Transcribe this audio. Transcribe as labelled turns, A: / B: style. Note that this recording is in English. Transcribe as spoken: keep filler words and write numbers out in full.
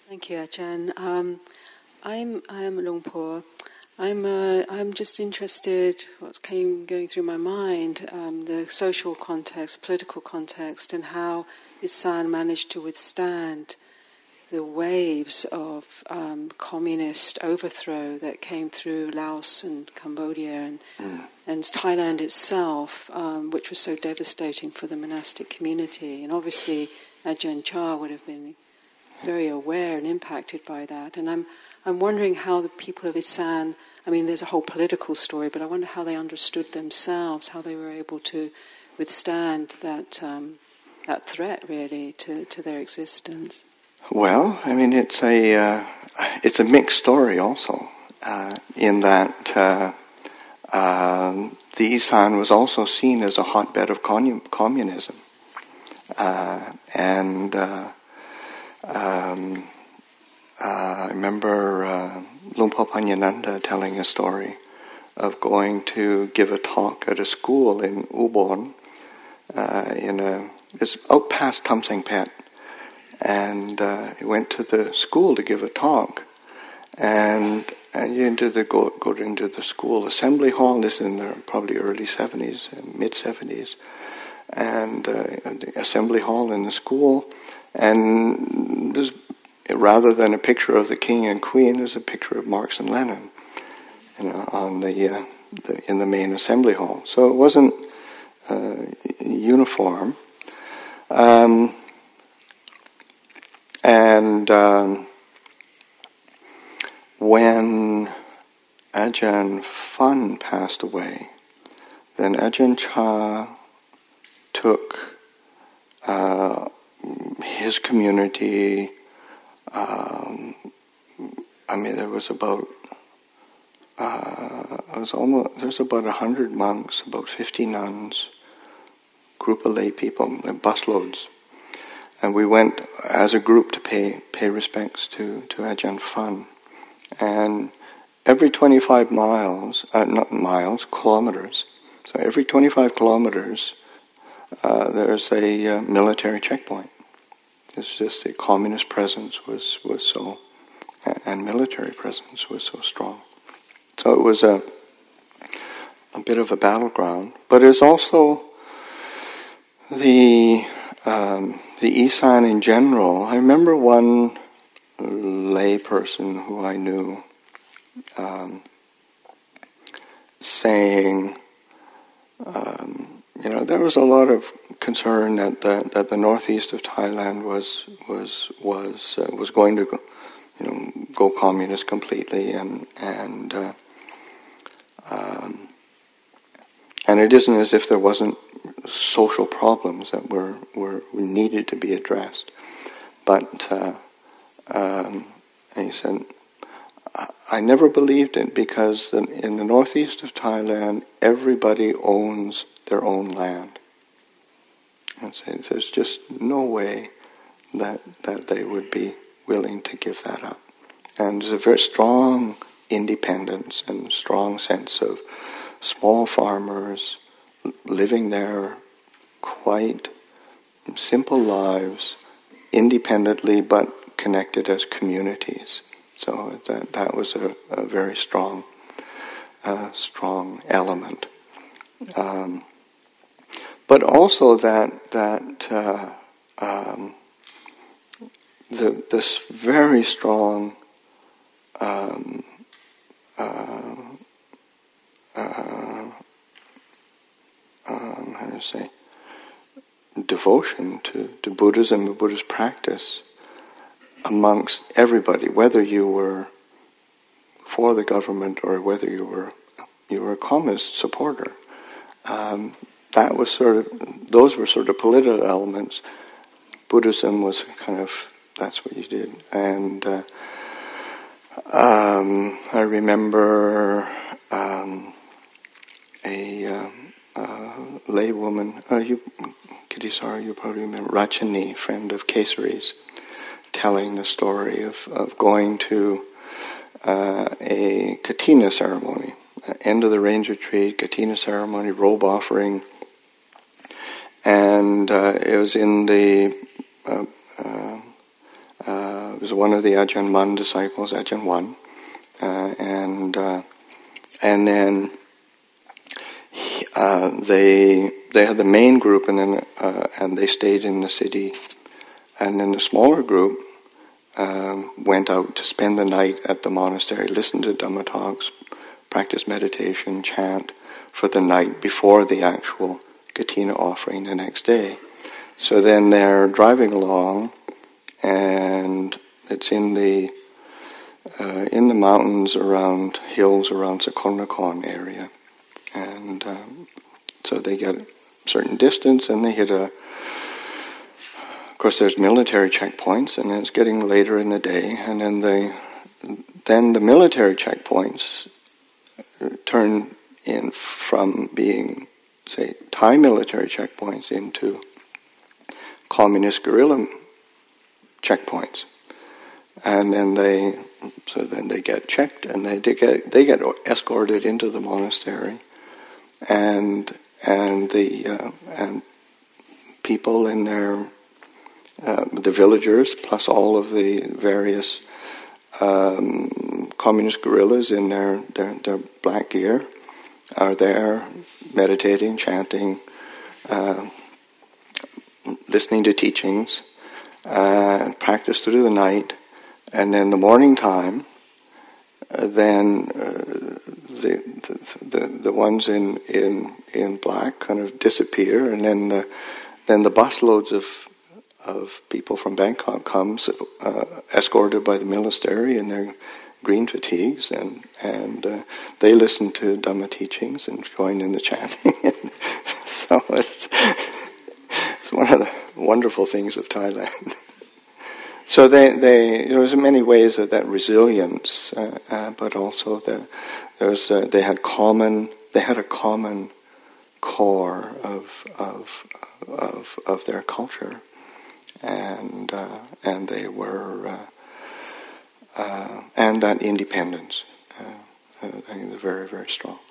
A: Thank you, Ajahn. Um, I'm I'm Luangpo. I'm uh, I'm just interested. What came going through my mind, um, the social context, political context, and how Isan managed to withstand the waves of um, communist overthrow that came through Laos and Cambodia and mm. and Thailand itself, um, which was so devastating for the monastic community. And obviously, Ajahn Chah would have been very aware and impacted by that. And I'm I'm wondering how the people of Isan, I mean, there's a whole political story, but I wonder how they understood themselves, how they were able to withstand that um, that threat, really, to, to their existence.
B: Well, I mean, it's a uh, it's a mixed story also, uh, in that uh, uh, the Isan was also seen as a hotbed of communism, uh, and. Uh, Um, uh, I remember uh, Luangpo Panyananda telling a story of going to give a talk at a school in Ubon, uh, in a it's out past Tam Seng Phet, and uh, he went to the school to give a talk, and and you into the go go into the school assembly hall. This is in the probably early seventies, mid seventies, and uh, the assembly hall in the school. And this, rather than a picture of the king and queen, there's a picture of Marx and Lenin, you know, on the, uh, the in the main assembly hall. So it wasn't uh, uniform, um, and um, when Ajahn Fun passed away, then Ajahn Chah took. Uh, His community, um, I mean, there was about, uh, it was almost, there's about a hundred monks, about fifty nuns, group of lay people, busloads, and we went as a group to pay pay respects to to Ajahn Fun, and every twenty-five miles, uh, not miles, kilometers. So every twenty-five kilometers, uh, there's a uh, military checkpoint. It's just the communist presence was, was so, and military presence was so strong. So it was a a bit of a battleground, but it's also the um, the Isan in general. I remember one lay person who I knew um, saying, um, you know, there was a lot of concern that the, that the northeast of Thailand was was was uh, was going to go, you know, go communist completely, and and uh, um, and it isn't as if there wasn't social problems that were were needed to be addressed, but uh, um, and he said, I never believed it because in the northeast of Thailand, everybody owns their own land. And so there's just no way that that they would be willing to give that up. And there's a very strong independence and strong sense of small farmers living their quite simple lives independently but connected as communities. So that that was a, a very strong, uh, strong element. Um, but also that that uh, um, the this very strong um, uh, uh, um, how do you say devotion to, to Buddhism and Buddhist practice amongst everybody, whether you were for the government or whether you were you were a communist supporter. Um, that was sort of those were sort of political elements. Buddhism was kind of that's what you did, and uh, um, I remember um, a um, uh, lay woman. Uh, you, Kittisaro, you probably remember Rachani, friend of Kesari's, telling the story of, of going to uh, a Katina ceremony, uh, end of the rains retreat, Katina ceremony, robe offering, and uh, it was in the uh, uh, uh, it was one of the Ajahn Mun disciples, Ajahn One, uh, and uh, and then he, uh, they they had the main group, and then uh, and they stayed in the city, and then the smaller group um, went out to spend the night at the monastery, listen to Dhamma talks, practice meditation, chant for the night before the actual Katina offering the next day. So then they're driving along, and it's in the uh, in the mountains around hills around Sakonnakhon area, and um, so they get a certain distance, and they hit a. Of course, there's military checkpoints, and it's getting later in the day, and then they then the military checkpoints turn in from being, say, Thai military checkpoints into communist guerrilla checkpoints, and then they so then they get checked, and they, they get they get escorted into the monastery, and and the uh, and people in their uh, the villagers plus all of the various um, communist guerrillas in their, their their black gear are there meditating, chanting, uh, listening to teachings, uh, practice through the night, and then the morning time, uh, then uh, the, the the the ones in, in in black kind of disappear, and then the then the busloads of of people from Bangkok comes, uh, escorted by the monastery in their green fatigues, and and uh, they listen to Dhamma teachings and join in the chanting. So it's. It's one of the wonderful things of Thailand. So they, they, there's many ways of that resilience, uh, uh, but also the, there's uh, they had common, they had a common core of of of of their culture, and uh, and they were uh, uh, and that independence. Uh, I think they're very very strong.